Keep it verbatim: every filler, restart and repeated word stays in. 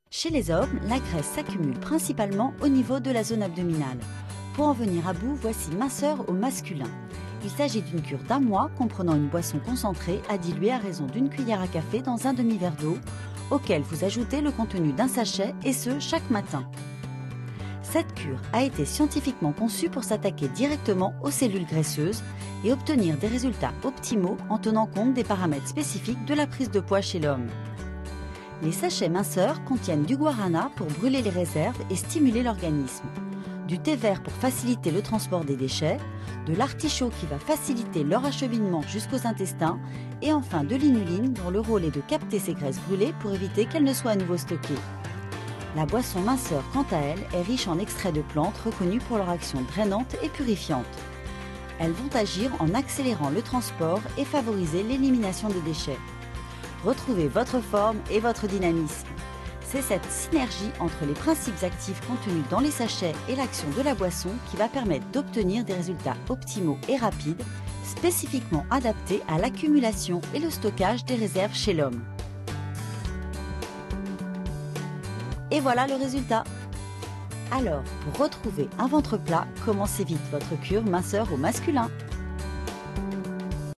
Chez les hommes, la graisse s'accumule principalement au niveau de la zone abdominale. Pour en venir à bout, voici minceur au masculin. Il s'agit d'une cure d'un mois comprenant une boisson concentrée à diluer à raison d'une cuillère à café dans un demi-verre d'eau, auquel vous ajoutez le contenu d'un sachet et ce, chaque matin. Cette cure a été scientifiquement conçue pour s'attaquer directement aux cellules graisseuses et obtenir des résultats optimaux en tenant compte des paramètres spécifiques de la prise de poids chez l'homme. Les sachets minceurs contiennent du guarana pour brûler les réserves et stimuler l'organisme, du thé vert pour faciliter le transport des déchets, de l'artichaut qui va faciliter leur acheminement jusqu'aux intestins et enfin de l'inuline dont le rôle est de capter ces graisses brûlées pour éviter qu'elles ne soient à nouveau stockées. La boisson minceur, quant à elle, est riche en extraits de plantes reconnus pour leur action drainante et purifiante. Elles vont agir en accélérant le transport et favoriser l'élimination des déchets. Retrouvez votre forme et votre dynamisme. C'est cette synergie entre les principes actifs contenus dans les sachets et l'action de la boisson qui va permettre d'obtenir des résultats optimaux et rapides, spécifiquement adaptés à l'accumulation et le stockage des réserves chez l'homme. Et voilà le résultat. Alors, pour retrouver un ventre plat, commencez vite votre cure minceur au masculin.